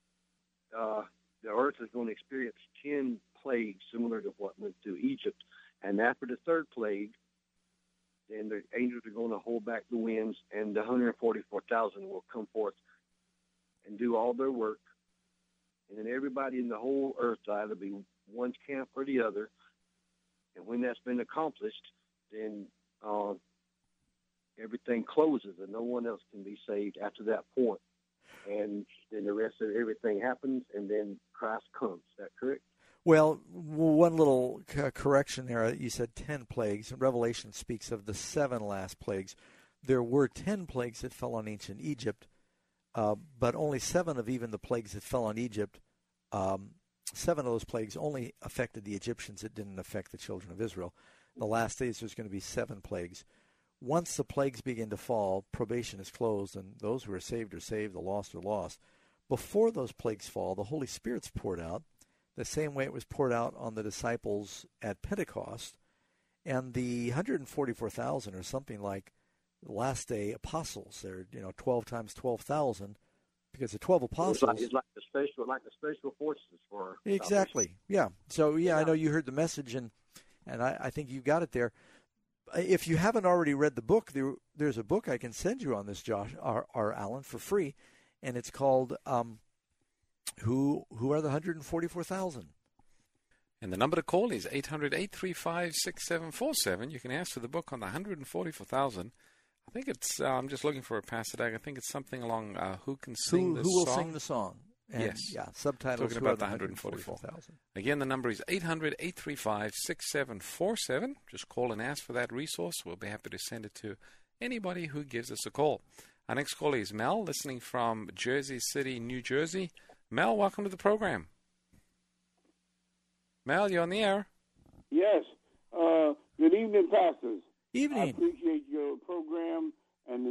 the earth is going to experience 10 plagues similar to what went through Egypt. And after the third plague, then the angels are going to hold back the winds, and the 144,000 will come forth and do all their work. And then everybody in the whole earth will either be one's camp or the other. And when that's been accomplished, then everything closes and no one else can be saved after that point. And then the rest of everything happens, and then Christ comes. Is that correct? Well, one little correction there. You said 10 plagues. Revelation speaks of the 7 last plagues. There were 10 plagues that fell on ancient Egypt, but only 7 of even the plagues that fell on Egypt, 7 of those plagues only affected the Egyptians. It didn't affect the children of Israel. In the last days, there's going to be 7 plagues. Once the plagues begin to fall, probation is closed, and those who are saved, the lost are lost. Before those plagues fall, the Holy Spirit's poured out, the same way it was poured out on the disciples at Pentecost. And the 144,000 are something like the last day apostles. They're 12 times 12,000, because the 12 apostles. It's like the special forces for exactly. salvation. Yeah. So I know you heard the message, and I think you got it there. If you haven't already read the book, there's a book I can send you on this, Josh, or Alan, for free, and it's called Who Are the 144,000? And the number to call is 800-835-6747. You can ask for the book on the 144,000. I think it's, I'm just looking for a Pastor Doug. I think it's something along Who Can Sing the Song? Who will sing the song? And, yes. Yeah, subtitles. Talking about the 144,000. Again, the number is 800-835-6747. Just call and ask for that resource. We'll be happy to send it to anybody who gives us a call. Our next caller is Mel, listening from Jersey City, New Jersey. Mel, welcome to the program. Mel, you're on the air. Yes. Good evening, pastors. Evening. I appreciate your program, and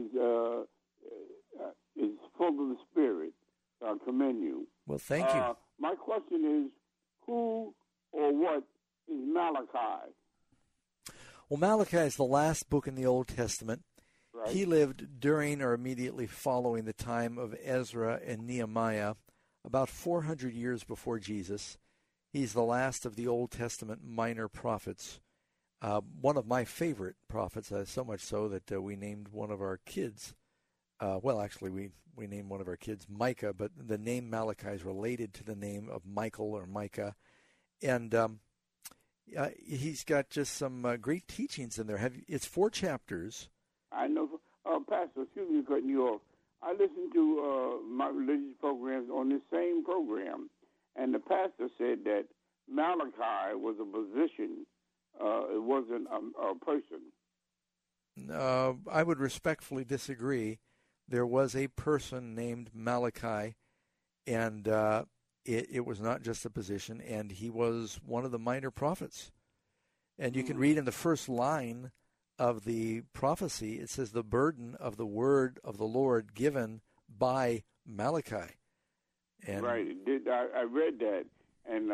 it's full of the Spirit. I commend you. Well, thank you. My question is, who or what is Malachi? Well, Malachi is the last book in the Old Testament. Right. He lived during or immediately following the time of Ezra and Nehemiah, about 400 years before Jesus. He's the last of the Old Testament minor prophets. One of my favorite prophets, so much so that we named one of our kids. We named one of our kids Micah, but the name Malachi is related to the name of Michael or Micah. And He's got just some great teachings in there. It's 4 chapters. I know. Pastor, excuse me for cutting you off. I listen to my religious programs on this same program, and the pastor said that Malachi was a position. It wasn't a person. I would respectfully disagree. There was a person named Malachi, and it was not just a position, and he was one of the minor prophets. And you can read in the first line of the prophecy, it says the burden of the word of the Lord given by Malachi. And right. I read that, and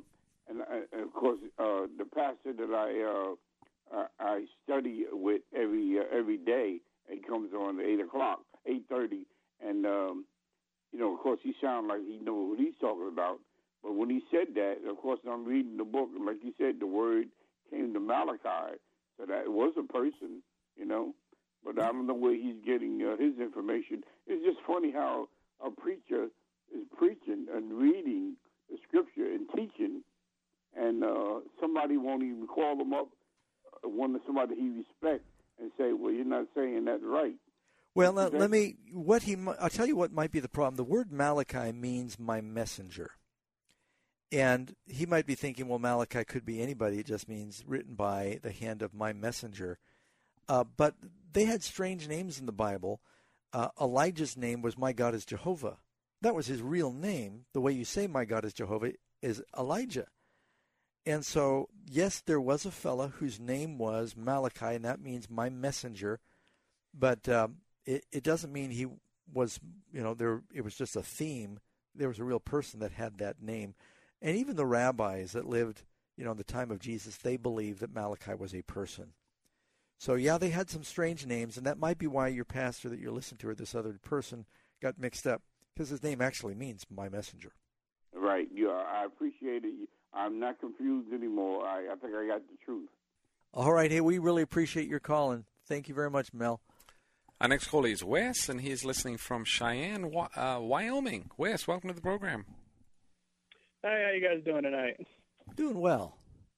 of course the pastor that I study with every day, it comes on 8:30, and of course he sounds like he knows what he's talking about. But when he said that, of course I'm reading the book, and like you said, the word came to Malachi. So that it was a person, but I don't know where he's getting his information. It's just funny how a preacher is preaching and reading the scripture and teaching, and somebody won't even call him up, somebody he respects, and say, well, you're not saying that right. Well, I'll tell you what might be the problem. The word Malachi means my messenger. And he might be thinking, well, Malachi could be anybody. It just means written by the hand of my messenger. But they had strange names in the Bible. Elijah's name was my God is Jehovah. That was his real name. The way you say my God is Jehovah is Elijah. And so, yes, there was a fella whose name was Malachi, and that means my messenger. But it doesn't mean he was, it was just a theme. There was a real person that had that name. And even the rabbis that lived, in the time of Jesus, they believed that Malachi was a person. So, yeah, they had some strange names, and that might be why your pastor that you're listening to, or this other person, got mixed up, because his name actually means my messenger. Right. Yeah, I appreciate it. I'm not confused anymore. I think I got the truth. All right. Hey, we really appreciate your call, and thank you very much, Mel. Our next caller is Wes, and he's listening from Cheyenne, Wyoming. Wes, welcome to the program. Hi, how you guys doing tonight? Doing well.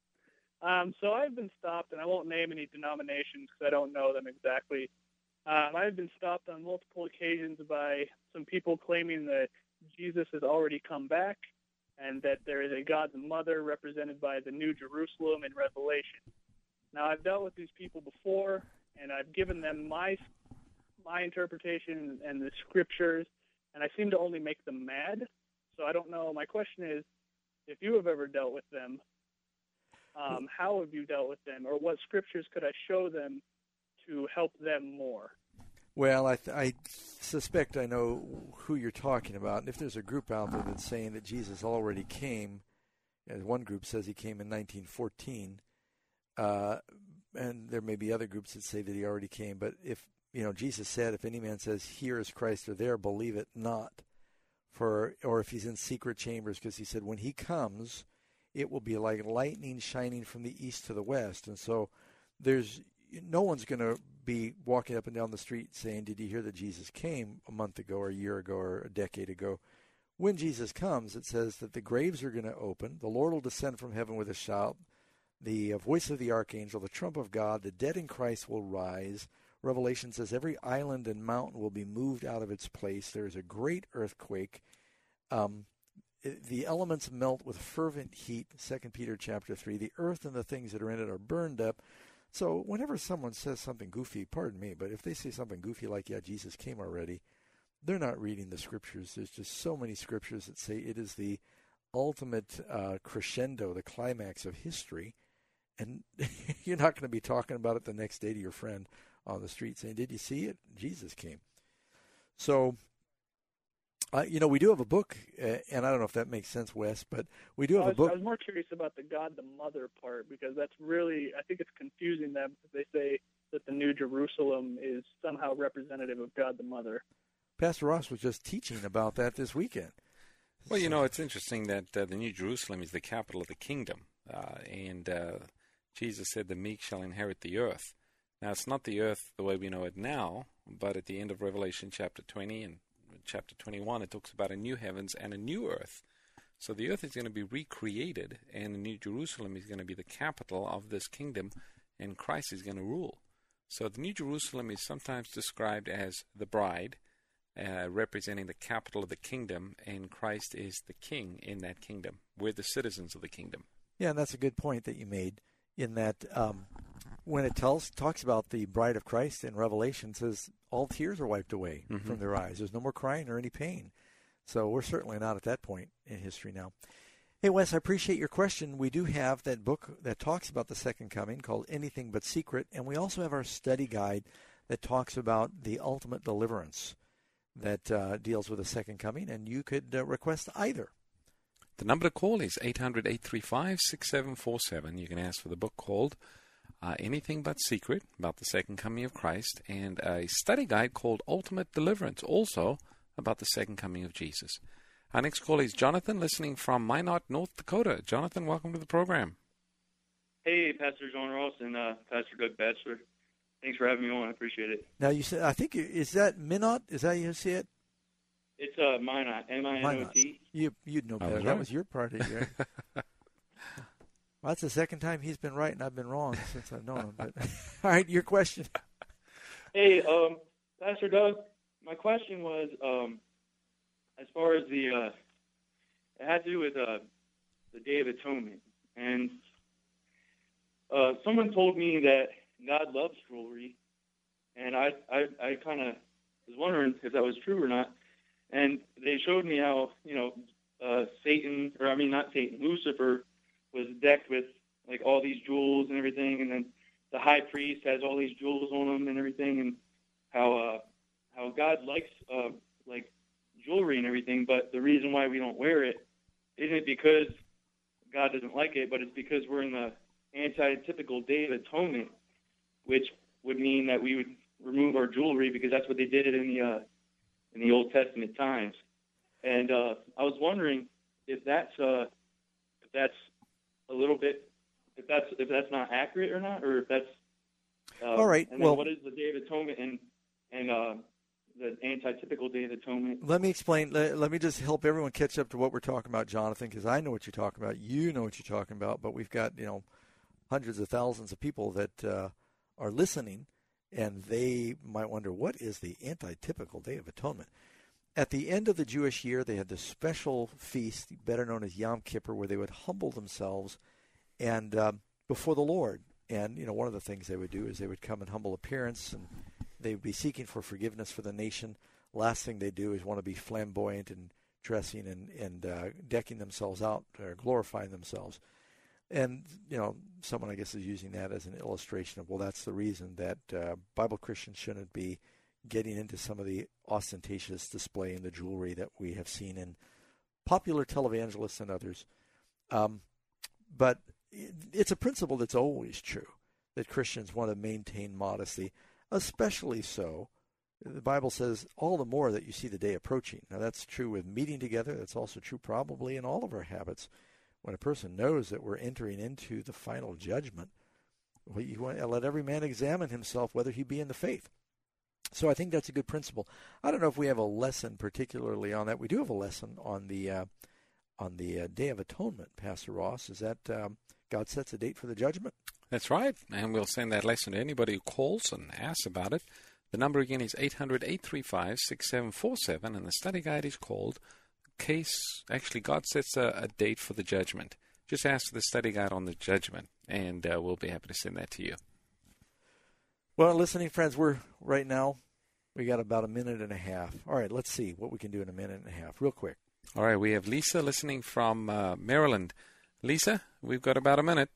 So I've been stopped, and I won't name any denominations because I don't know them exactly. I've been stopped on multiple occasions by some people claiming that Jesus has already come back and that there is a God the Mother represented by the New Jerusalem in Revelation. Now, I've dealt with these people before, and I've given them my interpretation and the scriptures, and I seem to only make them mad. So I don't know. My question is, if you have ever dealt with them, how have you dealt with them, or what scriptures could I show them to help them more? Well, I suspect I know who you're talking about. And if there's a group out there that's saying that Jesus already came, as one group says he came in 1914, and there may be other groups that say that he already came. But if Jesus said, if any man says, here is Christ or there, believe it not. Or if he's in secret chambers, because he said when he comes, it will be like lightning shining from the east to the west. And so no one's going to be walking up and down the street saying, did you hear that Jesus came a month ago or a year ago or a decade ago? When Jesus comes, it says that the graves are going to open, the Lord will descend from heaven with a shout, the voice of the archangel, the trump of God, the dead in Christ will rise. Revelation says every island and mountain will be moved out of its place. There is a great earthquake. The elements melt with fervent heat, 2 Peter chapter 3. The earth and the things that are in it are burned up. So whenever someone says something goofy, pardon me, but if they say something goofy like, yeah, Jesus came already, they're not reading the scriptures. There's just so many scriptures that say it is the ultimate crescendo, the climax of history. And you're not going to be talking about it the next day to your friend on the street saying, did you see it? Jesus came. So, we do have a book, and I don't know if that makes sense, Wes, but we do have a book. I was more curious about the God the Mother part, because that's really, I think it's confusing them because they say that the New Jerusalem is somehow representative of God the Mother. Pastor Ross was just teaching about that this weekend. Well, it's interesting that the New Jerusalem is the capital of the kingdom, and Jesus said the meek shall inherit the earth. Now, it's not the earth the way we know it now, but at the end of Revelation chapter 20 and chapter 21, it talks about a new heavens and a new earth. So the earth is going to be recreated, and the New Jerusalem is going to be the capital of this kingdom, and Christ is going to rule. So the New Jerusalem is sometimes described as the bride, representing the capital of the kingdom, and Christ is the king in that kingdom. We're the citizens of the kingdom. Yeah, and that's a good point that you made, in that when it talks about the bride of Christ in Revelation, it says all tears are wiped away from their eyes. There's no more crying or any pain. So we're certainly not at that point in history now. Hey, Wes, I appreciate your question. We do have that book that talks about the second coming called Anything But Secret, and we also have our study guide that talks about the ultimate deliverance that deals with the second coming, and you could request either. The number to call is 800-835-6747. You can ask for the book called Anything But Secret, about the second coming of Christ, and a study guide called Ultimate Deliverance, also about the second coming of Jesus. Our next call is Jonathan, listening from Minot, North Dakota. Jonathan, welcome to the program. Hey, Pastor John Ross and Pastor Doug Batchelor. Thanks for having me on. I appreciate it. Now, you said, I think, is that Minot? Is that how you see it? It's Minot, M-I-N-O-T. You'd know better. That was your part of it. Well, that's the second time he's been right and I've been wrong since I've known him. But all right, your question. Hey, Pastor Doug, my question was, as far as it had to do with the Day of Atonement. And someone told me that God loves jewelry, and I kind of was wondering if that was true or not. And they showed me how, Lucifer was decked with, like, all these jewels and everything, and then the high priest has all these jewels on him and everything, and how God likes, jewelry and everything, but the reason why we don't wear it isn't because God doesn't like it, but it's because we're in the anti-typical Day of Atonement, which would mean that we would remove our jewelry because that's what they did in the Old Testament times. And I was wondering if that's a little bit, if that's not accurate or not, or if that's all right. And then what is the Day of Atonement and the anti-typical Day of Atonement? Let me explain. Let me just help everyone catch up to what we're talking about, Jonathan, because I know what you're talking about. You know what you're talking about, but we've got hundreds of thousands of people that are listening, and they might wonder, what is the anti-typical Day of Atonement? At the end of the Jewish year, they had this special feast, better known as Yom Kippur, where they would humble themselves and before the Lord. And one of the things they would do is they would come in humble appearance, and they would be seeking for forgiveness for the nation. Last thing they do is want to be flamboyant and dressing and decking themselves out or glorifying themselves. And, someone, I guess, is using that as an illustration of, well, that's the reason that Bible Christians shouldn't be getting into some of the ostentatious display in the jewelry that we have seen in popular televangelists and others. But it's a principle that's always true, that Christians want to maintain modesty, especially so. The Bible says all the more that you see the day approaching. Now, that's true with meeting together. That's also true probably in all of our habits. When a person knows that we're entering into the final judgment, well, you want to let every man examine himself whether he be in the faith. So I think that's a good principle. I don't know if we have a lesson particularly on that. We do have a lesson on the Day of Atonement, Pastor Ross. Is that God sets a date for the judgment? That's right, and we'll send that lesson to anybody who calls and asks about it. The number again is 800-835-6747, and the study guide is called God Sets a Date for the Judgment. Just ask the study guide on the judgment, and we'll be happy to send that to you. Well, listening friends, we got about a minute and a half. All right, let's see what we can do in a minute and a half, real quick. All right, we have Lisa listening from Maryland. Lisa, we've got about a minute.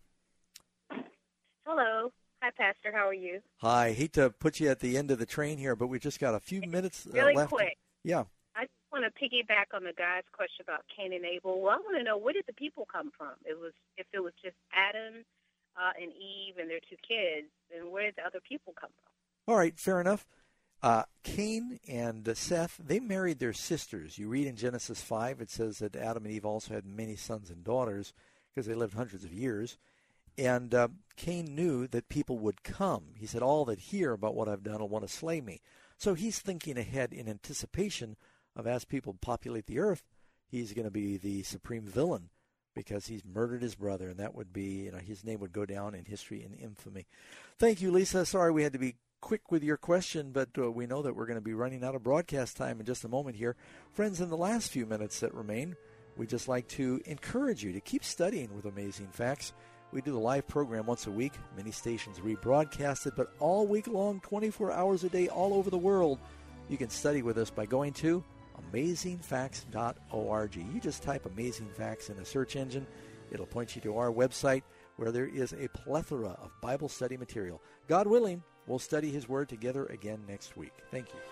Hello. Hi, Pastor. How are you? Hi. Hate to put you at the end of the train here, but we just got a few minutes really left. Quick. Yeah. I just want to piggyback on the guy's question about Cain and Abel. Well, I want to know, where did the people come from? If it was just Adam and Eve and their two kids, then where did the other people come from? All right, fair enough. Cain and Seth, they married their sisters. You read in Genesis 5, it says that Adam and Eve also had many sons and daughters because they lived hundreds of years. And Cain knew that people would come. He said, all that hear about what I've done will want to slay me. So he's thinking ahead in anticipation of, as people populate the earth, he's going to be the supreme villain because he's murdered his brother, and that would be, his name would go down in history in infamy. Thank you, Lisa. Sorry we had to be quick with your question, but we know that we're going to be running out of broadcast time in just a moment here. Friends, in the last few minutes that remain, we'd just like to encourage you to keep studying with Amazing Facts. We do the live program once a week. Many stations rebroadcast it, but all week long, 24 hours a day, all over the world. You can study with us by going to amazingfacts.org. You just type Amazing Facts in the search engine. It'll point you to our website where there is a plethora of Bible study material. God willing, we'll study His Word together again next week. Thank you.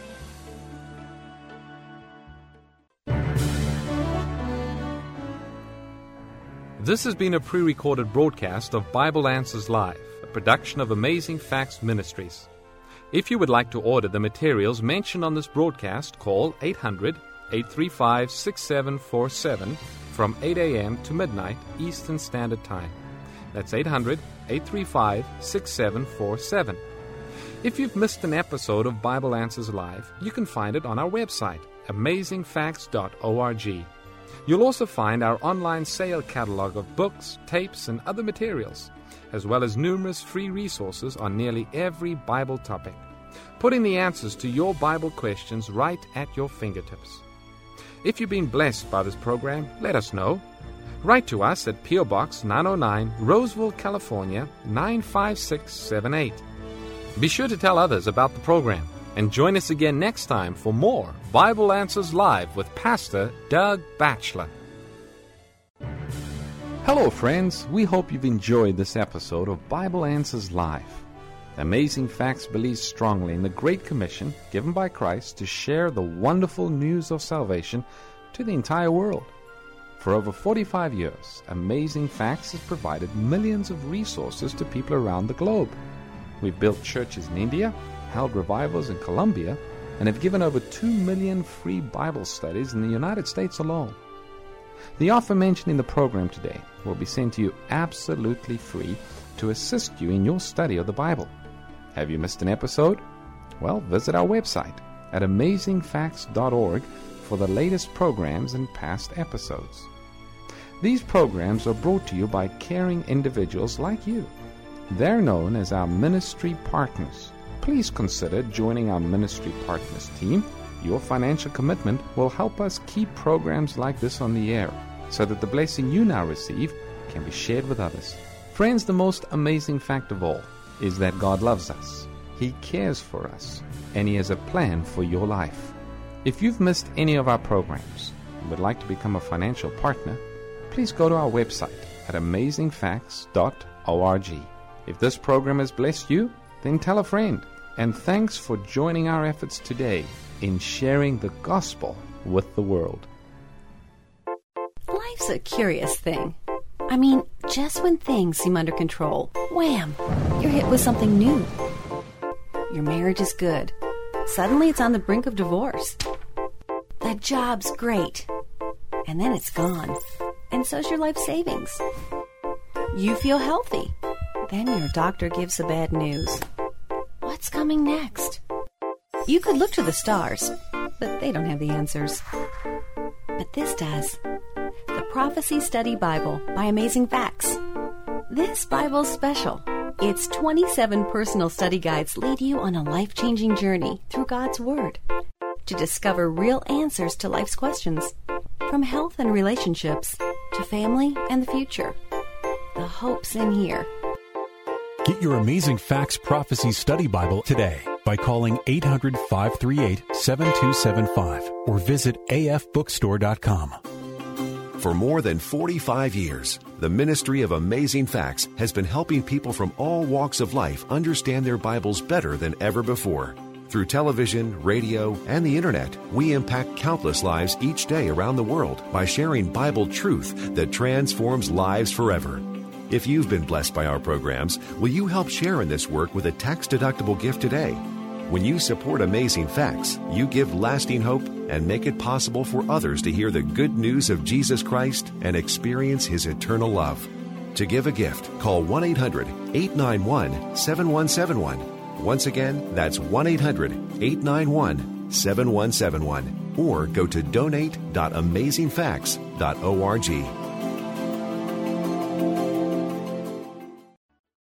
This has been a pre-recorded broadcast of Bible Answers Live, a production of Amazing Facts Ministries. If you would like to order the materials mentioned on this broadcast, call 800-835-6747 from 8 a.m. to midnight Eastern Standard Time. That's 800-835-6747. If you've missed an episode of Bible Answers Live, you can find it on our website, amazingfacts.org. You'll also find our online sale catalog of books, tapes, and other materials, as well as numerous free resources on nearly every Bible topic, putting the answers to your Bible questions right at your fingertips. If you've been blessed by this program, let us know. Write to us at P.O. Box 909, Roseville, California, 95678. Be sure to tell others about the program, and join us again next time for more Bible Answers Live with Pastor Doug Batchelor. Hello, friends. We hope you've enjoyed this episode of Bible Answers Live. Amazing Facts believes strongly in the Great Commission given by Christ to share the wonderful news of salvation to the entire world. For over 45 years, Amazing Facts has provided millions of resources to people around the globe. We've built churches in India, held revivals in Colombia, and have given over 2 million free Bible studies in the United States alone. The offer mentioned in the program today will be sent to you absolutely free to assist you in your study of the Bible. Have you missed an episode? Well, visit our website at amazingfacts.org for the latest programs and past episodes. These programs are brought to you by caring individuals like you. They're known as our ministry partners. Please consider joining our ministry partners team. Your financial commitment will help us keep programs like this on the air so that the blessing you now receive can be shared with others. Friends, the most amazing fact of all is that God loves us. He cares for us, and He has a plan for your life. If you've missed any of our programs and would like to become a financial partner, please go to our website at amazingfacts.org. If this program has blessed you, then tell a friend. And thanks for joining our efforts today in sharing the gospel with the world. Life's a curious thing. I mean, just when things seem under control, wham, you're hit with something new. Your marriage is good. Suddenly it's on the brink of divorce. That job's great. And then it's gone. And so's your life savings. You feel healthy. Then your doctor gives the bad news. What's coming next? You could look to the stars, but they don't have the answers. But this does. The Prophecy Study Bible by Amazing Facts. This Bible's special. Its 27 personal study guides lead you on a life-changing journey through God's Word to discover real answers to life's questions, from health and relationships to family and the future. The hope's in here. Get your Amazing Facts Prophecy Study Bible today by calling 800-538-7275 or visit afbookstore.com. For more than 45 years, the Ministry of Amazing Facts has been helping people from all walks of life understand their Bibles better than ever before. Through television, radio, and the Internet, we impact countless lives each day around the world by sharing Bible truth that transforms lives forever. If you've been blessed by our programs, will you help share in this work with a tax-deductible gift today? When you support Amazing Facts, you give lasting hope and make it possible for others to hear the good news of Jesus Christ and experience His eternal love. To give a gift, call 1-800-891-7171. Once again, that's 1-800-891-7171. or go to donate.amazingfacts.org.